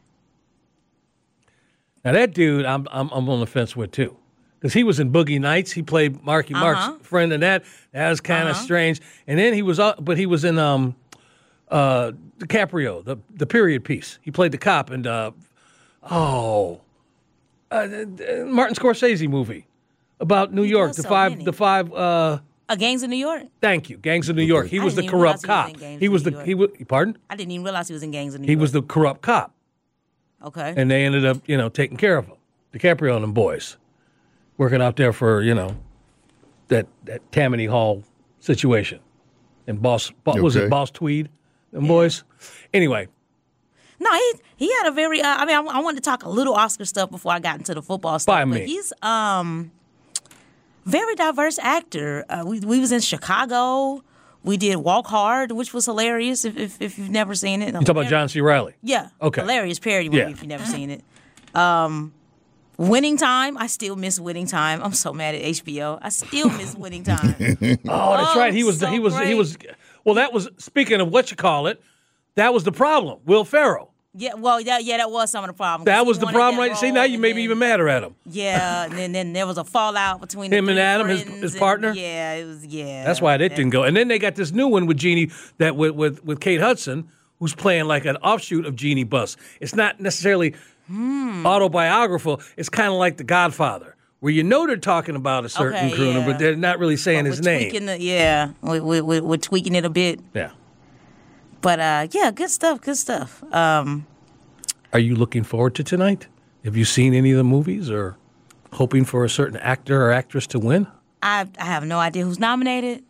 Now that dude, I'm I'm, I'm on the fence with too, because he was in Boogie Nights. He played Marky Uh-huh. Mark's friend in that. That was kind of Uh-huh. strange. And then he was, uh, but he was in um, uh, DiCaprio, the the period piece. He played the cop and uh, oh, uh, the- Martin Scorsese movie about New York. does The so five, many. the five. Uh, A Gangs of New York? thank you, Gangs of New York. He I was the didn't even realize corrupt he was cop. in Gangs He of was New the York. he was. Pardon? I didn't even realize he was in Gangs of New He York. was the corrupt cop. Okay. And they ended up, you know, taking care of him. DiCaprio and them boys working out there for, you know, that that Tammany Hall situation. And Boss, Bo- was Okay. it Boss Tweed? Them boys? Anyway, No, he he had a very. Uh, I mean, I, I wanted to talk a little Oscar stuff before I got into the football stuff. By but me. he's um very diverse actor. Uh, we we was in Chicago We did Walk Hard, which was hilarious if if, if you've never seen it. You talking about John C. Reilly? Yeah. Okay. Hilarious parody movie Yeah. if you've never seen it. Um, Winning Time. I still miss Winning Time. I'm so mad at H B O. I still miss Winning Time. Oh, that's Oh, right. He was so he was he great. was well, that was speaking of what you call it, that was the problem. Will Ferrell. Yeah, well, yeah, yeah, that was some of the problem. That 'cause he was the wanted problem, that right? See, role, now you and may be then- even madder at him. Yeah, and then, then there was a fallout between Him the and three Adam, his- friends his and- partner? Yeah, it was. Yeah, That's why that didn't go. And then they got this new one with Jeannie that with with, with Kate Hudson, who's playing like an offshoot of Jeannie Buss. It's not necessarily Hmm. autobiographical. It's kind of like The Godfather, where you know they're talking about a certain Okay, crooner, yeah. but they're not really saying But his we're name. tweaking the- yeah, we, we, we, we're tweaking it a bit. Yeah. But uh, yeah, good stuff. Good stuff. Um, Are you looking forward to tonight? Have you seen any of the movies or hoping for a certain actor or actress to win? I I have no idea who's nominated.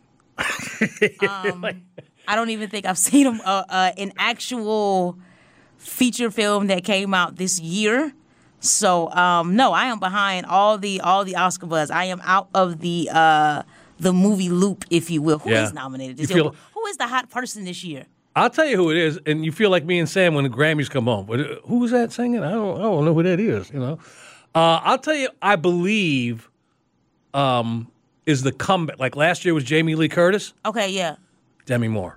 um, I don't even think I've seen them, uh, uh, an actual feature film that came out this year. So um, no, I am behind all the all the Oscar buzz. I am out of the uh, the movie loop, if you will. Who is Yeah. nominated? You This feel- year? Who is the hot person this year? I'll tell you who it is, and you feel like me and Sam when the Grammys come on. But uh, who was that singing? I don't, I don't know who that is. You know, uh, I'll tell you. I believe um, is the comeback. Like last year was Jamie Lee Curtis, Okay, yeah. Demi Moore.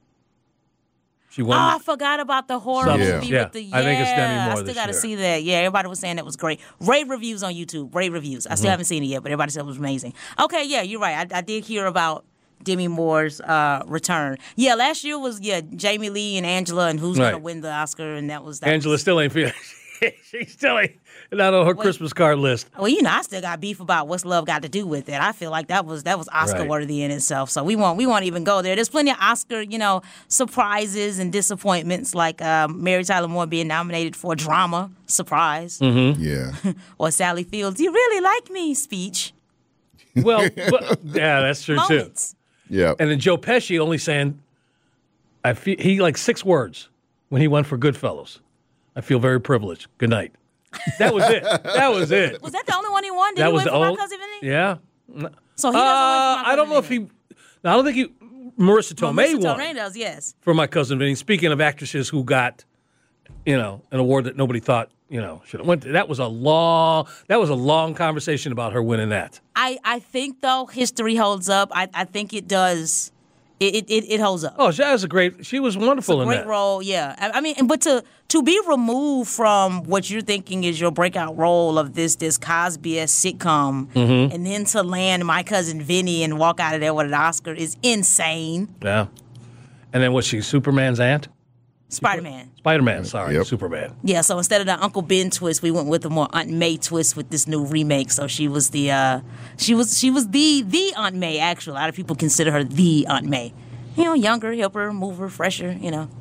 She Oh, won. I forgot about the horror So- movie Yeah. with the. I think it's Demi yeah, Moore I still this got to year. see that. Yeah, everybody was saying that was great. Rave reviews on YouTube. Rave reviews. I still Mhm. haven't seen it yet, but everybody said it was amazing. Okay, yeah, you're right. I, I did hear about Demi Moore's uh, return. Yeah, last year was yeah Jamie Lee and Angela and who's Right. gonna win the Oscar, and that was that. Angela still ain't feeling. She still ain't not on her Christmas card list. Well, you know, I still got beef about what's love got to do with it. I feel like that was that was Oscar Right. worthy in itself. So we won't we won't even go there. There's plenty of Oscar, you know, surprises and disappointments, like um, Mary Tyler Moore being nominated for a drama surprise, Mm-hmm. Yeah. or Sally Fields, "You really like me" speech. Well, but, yeah, that's true Moments. too. Yeah. And then Joe Pesci only saying, "I feel," he like six words when he went for Goodfellas. I feel very privileged. Good night. That was it. That was it. Was that the only one he won? Did that he was win the for My old. Cousin Vinny? Yeah. So he doesn't win for Uh, My I Cousin don't know if he. No, I don't think he. Marissa Tomei Melissa won Tomei does, yes. for My Cousin Vinny. Speaking of actresses who got, you know, an award that nobody thought, you know, should have went. To, that was a long. That was a long conversation about her winning that. I, I think though history holds up. I, I think it does. It it, it holds up. Oh, she was a great. She was wonderful in Great that. role, yeah. I, I mean, but to to be removed from what you're thinking is your breakout role of this this Cosby-esque sitcom, Mhm. and then to land My Cousin Vinny and walk out of there with an Oscar is insane. Yeah. And then was she Superman's aunt? Spider-Man. Spider-Man, sorry, Superman. Yeah, so instead of the Uncle Ben twist, we went with a more Aunt May twist with this new remake. So she was the uh, she was she was the the Aunt May. Actually, a lot of people consider her the Aunt May. You know, younger, hipper, mover, fresher. You know.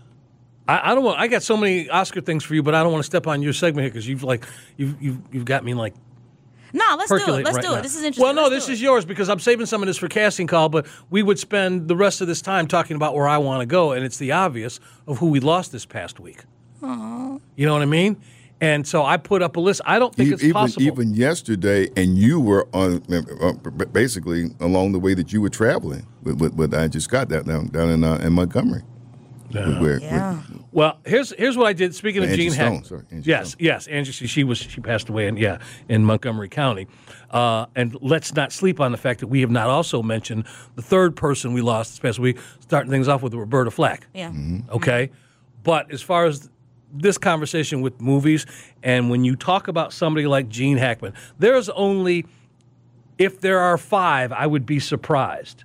I, I don't want. I got so many Oscar things for you, but I don't want to step on your segment here because you've like you've you've you've got me like No, let's do it. percolating Let's right do now. it. This is interesting. Well, no, Let's this do is yours because I'm saving some of this for casting call, but we would spend the rest of this time talking about where I want to go, and it's the obvious of who we lost this past week. Aw. You know what I mean? And so I put up a list. I don't think E- it's even, possible. even yesterday, and you were on uh, basically along the way that you were traveling. With, with, with I just got that down down in uh, in Montgomery. Yeah. Where- Yeah. Well, here's here's what I did. Speaking of Angie Gene Stone, Hackman, sorry, Angie yes, yes, Angie. She, she was she passed away in yeah in Montgomery County, uh, and let's not sleep on the fact that we have not also mentioned the third person we lost this past week. Starting things off with Roberta Flack. Yeah. Okay, but as far as this conversation with movies, and when you talk about somebody like Gene Hackman, there's only if there are five, I would be surprised.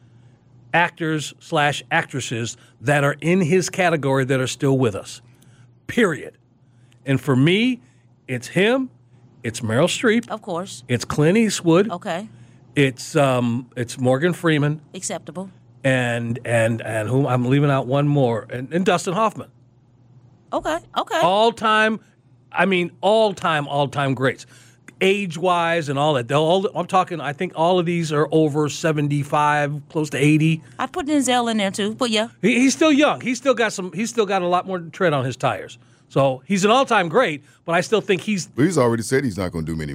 Actors slash actresses that are in his category that are still with us, period. And for me, it's him, it's Meryl Streep, Of course. it's Clint Eastwood, Okay. it's um, it's Morgan Freeman, Acceptable. and and and whom I'm leaving out one more, and, and Dustin Hoffman. Okay. Okay. All time, I mean, all time, all time greats. Age wise and all that. They'll all, I'm talking, I think all of these are over seventy-five, close to eighty. I put Denzel in there too, but yeah. He, he's still young. He's still got some. He's still got a lot more tread on his tires. So he's an all-time great, but I still think he's But he's already said he's not going to do many more.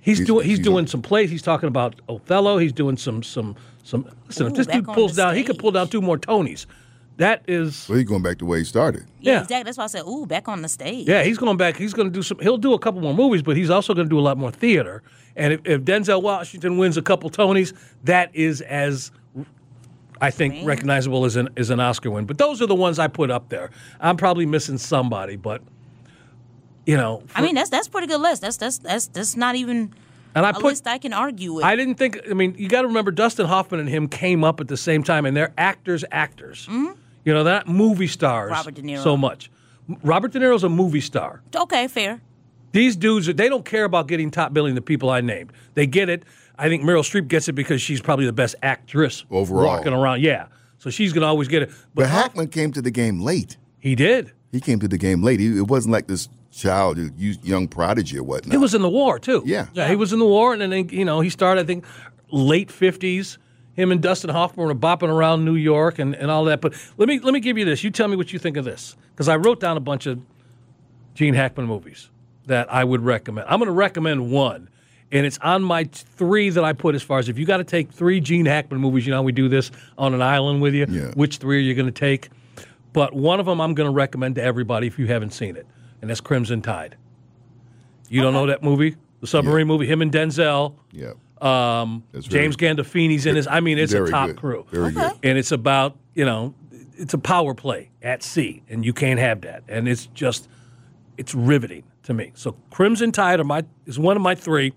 He's, He's- doing he's, he's doing on- some plays. He's talking about Othello. He's doing some some some. Listen, if Ooh, this back dude on pulls the down, he could pull down two more Tonys. That is, Well, he's going back to where he started. Yeah, Yeah. exactly. That's why I said, ooh, back on the stage. yeah, he's going back. He's going to do some. He'll do a couple more movies, but he's also going to do a lot more theater. And if, if Denzel Washington wins a couple Tonys, that is as I think Man. recognizable as an as an Oscar win. But those are the ones I put up there. I'm probably missing somebody, but you know, I mean, that's that's a pretty good list. That's that's that's that's not even And I a put- list I can argue with. I didn't think. I mean, you got to remember Dustin Hoffman and him came up at the same time, and they're actors, actors. You know, they're not movie stars. Robert De Niro. so much. Robert De Niro's a movie star. Okay, fair. These dudes, they don't care about getting top billing. The people I named, they get it. I think Meryl Streep gets it because she's probably the best actress Overall. walking around. Yeah, so she's gonna always get it. But, But Hackman came to the game late. he did. He came to the game late. He, it wasn't like this child, young prodigy or whatnot. He was in the war too. Yeah. yeah, he was in the war, and then you know he started. I think late fifties. Him and Dustin Hoffman were bopping around New York and, and all that. But let me let me give you this. You tell me what you think of this, because I wrote down a bunch of Gene Hackman movies that I would recommend. I'm going to recommend one, and it's on my three that I put as far as if you got to take three Gene Hackman movies. You know how we do this on an island with you. Yeah. Which three are you going to take? But one of them I'm going to recommend to everybody if you haven't seen it, and that's Crimson Tide. You don't know that movie, the submarine movie? Him and Denzel. Yeah. Um, That's James very- Gandolfini's in this. I mean, it's a Very top good. crew. Very good. And it's about, you know, it's a power play at sea, and you can't have that. And it's just, it's riveting to me. So Crimson Tide are my, is one of my three.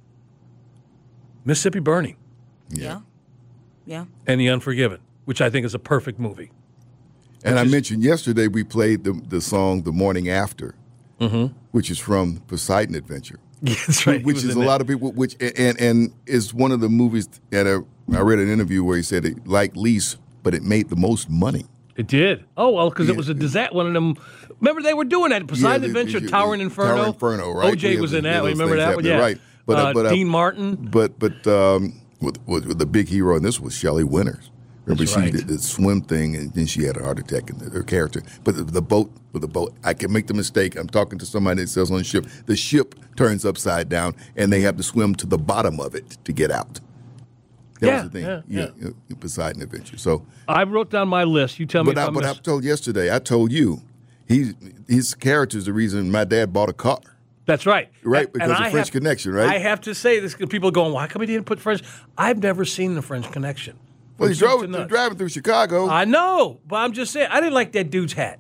Mississippi Burning Yeah. Yeah. and The Unforgiven, which I think is a perfect movie. And I mentioned yesterday we played the the song "The Morning After," which is from Poseidon Adventure. Yeah, that's right. He Which was is in a that. lot of people. Which and and is one of the movies that I, I read an interview where he said it like least, but it made the most money. It did. Oh, well, because Yeah. it was a disaster. One of them. Remember, they were doing that. Poseidon Yeah, the- Adventure, the- Towering the Inferno. Towering Inferno, right? O J Yeah, was in yeah, that. those Remember things that one? happening, Yeah. right. But, uh, uh, but, uh, Dean Martin. But but um, with, with, with the big hero in this was Shelley Winters. Remember, That's she right. did the swim thing, and then she had a heart attack in her character. But the, the boat, with the boat, I can make the mistake. I'm talking to somebody that sails on the ship. The ship turns upside down, and they have to swim to the bottom of it to get out. That Yeah, was the thing. yeah, yeah. yeah, Poseidon Adventure. So, I wrote down my list. You tell me but if I, I'm but I miss- told yesterday, I told you, he his character is the reason my dad bought a car. That's right. Right, And- because and of I French have- Connection, right? I have to say this because people are going, why come he didn't put French? I've never seen the French Connection. Well, he From soup drove to nuts. driving through Chicago. I know, but I'm just saying, I didn't like that dude's hat.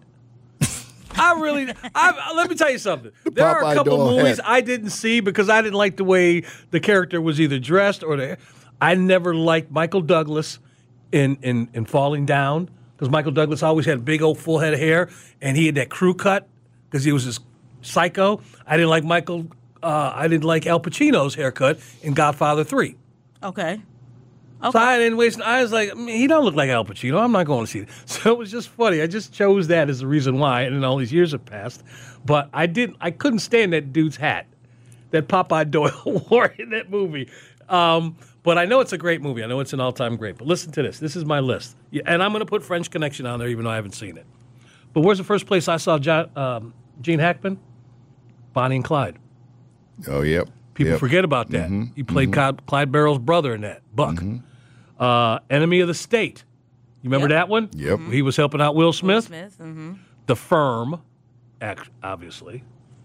I really, I, let me tell you something. There are a Popeye couple Doyle movies hat. I didn't see because I didn't like the way the character was either dressed or the. I never liked Michael Douglas in in, in Falling Down because Michael Douglas always had a big old full head of hair and he had that crew cut because he was this psycho. I didn't like Michael. Uh, I didn't like Al Pacino's haircut in Godfather three. Okay. So I didn't waste. I was like, I mean, he don't look like Al Pacino. I'm not going to see it. So it was just funny. I just chose that as the reason why, and then all these years have passed. But I didn't. I couldn't stand that dude's hat that Popeye Doyle wore in that movie. Um, but I know it's a great movie. I know it's an all-time great. But listen to this. This is my list, yeah, and I'm going to put French Connection on there, even though I haven't seen it. But where's the first place I saw John, um, Gene Hackman? Bonnie and Clyde. Oh, yep. People yep. forget about that. Mhm, He played mhm. Clyde, Clyde Barrow's brother in that, Buck. Mm-hmm. Uh, Enemy of the State. You remember that one? Yep. He was helping out Will Smith. Smith. Mm-hmm. The Firm, act- obviously.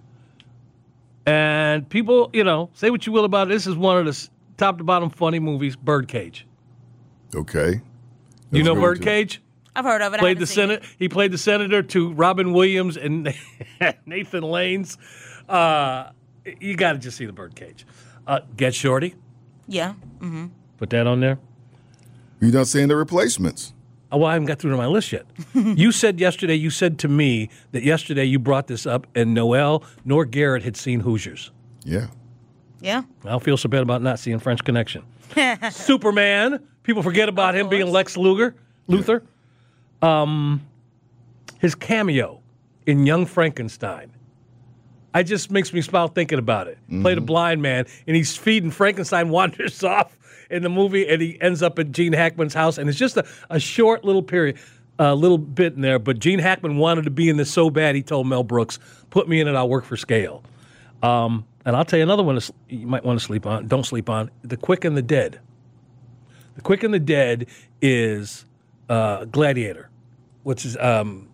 And people, you know, say what you will about it. This is one of the s- top to bottom funny movies, Birdcage. Okay. You That's know very good. Birdcage? I've heard of it. I Played the haven't seen Senate. He played the senator to Robin Williams and Nathan Lane's. Uh, you got to just see the Birdcage. Uh, Get Shorty. it. Yeah. Mm-hmm. Put that on there. You're not saying the replacements. Oh, well, I haven't got through to my list yet. You said yesterday, you said to me that yesterday you brought this up and Noel nor Garrett had seen Hoosiers. Yeah. Yeah. I don't feel so bad about not seeing French Connection. Superman. People forget about him being Lex Luger, Luthor. Um, his cameo in Young Frankenstein. I just makes me smile thinking about it. Mm-hmm. Played a blind man, and he's feeding Frankenstein wanders off in the movie, and he ends up at Gene Hackman's house, and it's just a, a short little period, a little bit in there. But Gene Hackman wanted to be in this so bad, he told Mel Brooks, "Put me in it, I'll work for scale." Um, And I'll tell you another one you might want to sleep on. Don't sleep on The Quick and the Dead. The Quick and the Dead is uh, Gladiator, which is um,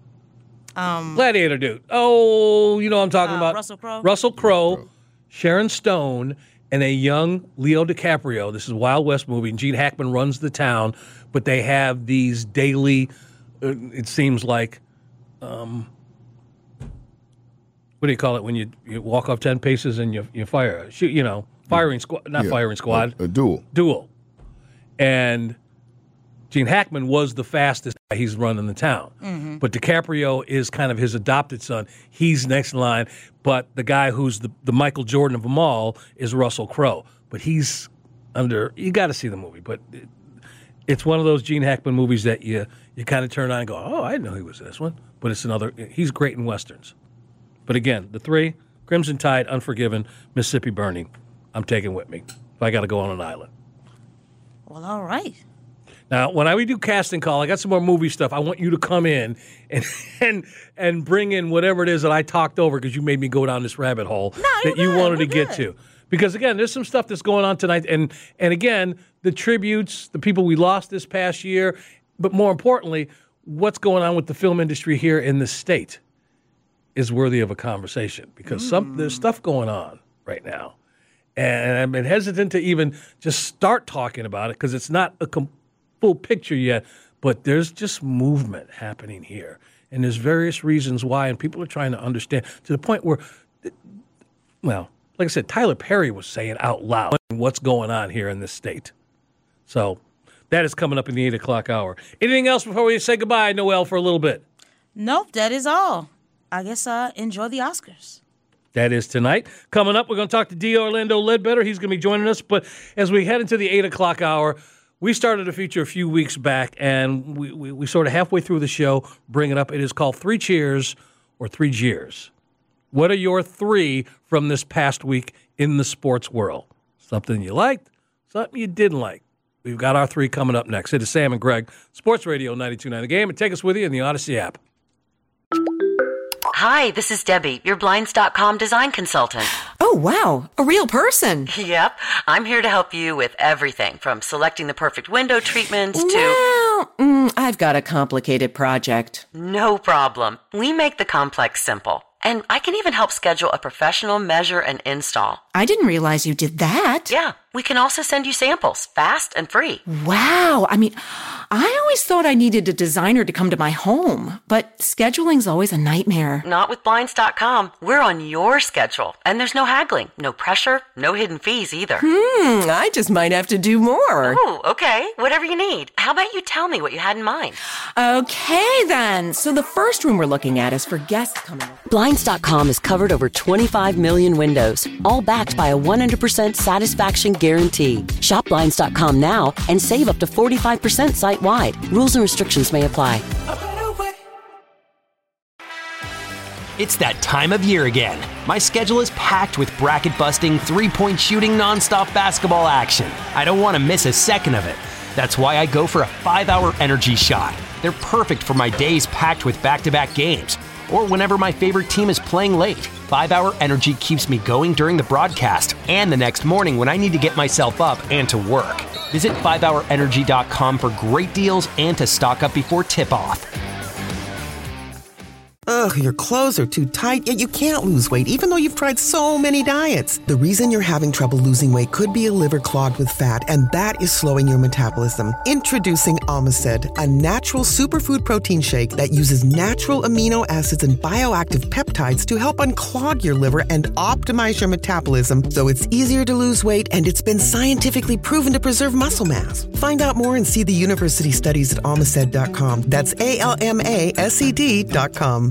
um, Gladiator, dude. Oh, you know what I'm talking uh, about. Russell Crowe. Russell Crowe, Sharon Stone, and a young Leo DiCaprio. This is a Wild West movie, and Gene Hackman runs the town, but they have these daily, uh, it seems like, um, what do you call it when you, you walk off ten paces and you you fire, shoot, you know, firing squad, not Yeah, firing squad. A, a duel. Duel. And Gene Hackman was the fastest guy. He's running the town. Mhm. But DiCaprio is kind of his adopted son. He's next in line. But the guy who's the, the Michael Jordan of them all is Russell Crowe. But he's under, you got to see the movie. But it, it's one of those Gene Hackman movies that you, you kind of turn on and go, oh, I didn't know he was in this one. But it's another, he's great in Westerns. But again, the three, Crimson Tide, Unforgiven, Mississippi Burning, I'm taking with me if I got to go on an island. Well, all right. Now, when I do casting call, I got some more movie stuff. I want you to come in and and and bring in whatever it is that I talked over because you made me go down this rabbit hole that you good. wanted We're to get good. to. Because again, there's some stuff that's going on tonight, and and again, the tributes, the people we lost this past year, but more importantly, what's going on with the film industry here in the state is worthy of a conversation because some there's stuff going on right now. And I've been hesitant to even just start talking about it because it's not a com- full picture yet, but there's just movement happening here. And there's various reasons why, and people are trying to understand to the point where, well, like I said, Tyler Perry was saying out loud what's going on here in this state. So that is coming up in the eight o'clock hour. Anything else before we say goodbye, Noelle, for a little bit? Nope, that is all. I guess uh, enjoy the Oscars. That is tonight. Coming up, we're going to talk to D. Orlando Ledbetter. He's going to be joining us. But as we head into the eight o'clock hour, we started a feature a few weeks back, and we, we, we sort of halfway through the show bring it up. It is called Three Cheers or Three Jeers. What are your three from this past week in the sports world? Something you liked, something you didn't like. We've got our three coming up next. It is Sam and Greg, Sports Radio ninety-two point nine The Game, and take us with you in the Odyssey app. Hi, this is Debbie, your Blinds dot com design consultant. Oh, wow. A real person. Yep. I'm here to help you with everything from selecting the perfect window treatments to... Well, mm, I've got a complicated project. No problem. We make the complex simple. And I can even help schedule a professional measure and install. I didn't realize you did that. Yeah. We can also send you samples, fast and free. Wow. I mean, I always thought I needed a designer to come to my home, but scheduling's always a nightmare. Not with Blinds dot com. We're on your schedule. And there's no haggling, no pressure, no hidden fees either. Hmm, I just might have to do more. Oh, okay. Whatever you need. How about you tell me what you had in mind? Okay, then. So the first room we're looking at is for guests coming. Blinds dot com has covered over twenty-five million windows, all backed by a one hundred percent satisfaction guarantee. Shop Blinds dot com now and save up to forty-five percent site-wide. Rules and restrictions may apply. It's that time of year again. My schedule is packed with bracket-busting, three-point shooting, nonstop basketball action. I don't want to miss a second of it. That's why I go for a five-hour energy shot. They're perfect for my days packed with back-to-back games, or whenever my favorite team is playing late. five-hour energy keeps me going during the broadcast and the next morning when I need to get myself up and to work. Visit five hour energy dot com for great deals and to stock up before tip-off. Ugh, your clothes are too tight, yet you can't lose weight even though you've tried so many diets. The reason you're having trouble losing weight could be a liver clogged with fat, and that is slowing your metabolism. Introducing Omicid, a natural superfood protein shake that uses natural amino acids and bioactive peptides to help unclog your liver and optimize your metabolism so it's easier to lose weight, and it's been scientifically proven to preserve muscle mass. Find out more and see the university studies at Omicid dot com. That's A L M A S E D dot com.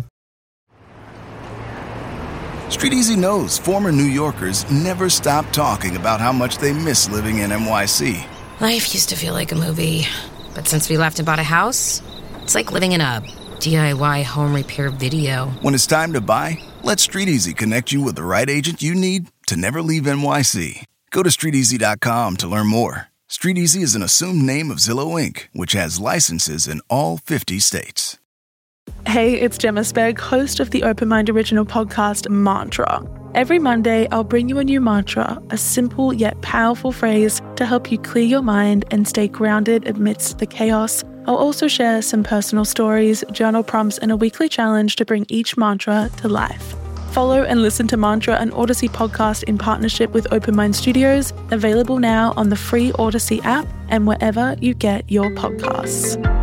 Street Easy knows former New Yorkers never stop talking about how much they miss living in N Y C. Life used to feel like a movie, but since we left and bought a house, it's like living in a D I Y home repair video. When it's time to buy, let Street Easy connect you with the right agent you need to never leave N Y C. Go to street easy dot com to learn more. Street Easy is an assumed name of Zillow Incorporated, which has licenses in all fifty states. Hey, it's Gemma Spegg, host of the Open Mind original podcast, Mantra. Every Monday, I'll bring you a new mantra, a simple yet powerful phrase to help you clear your mind and stay grounded amidst the chaos. I'll also share some personal stories, journal prompts, and a weekly challenge to bring each mantra to life. Follow and listen to Mantra, an Odyssey podcast in partnership with Open Mind Studios, available now on the free Odyssey app and wherever you get your podcasts.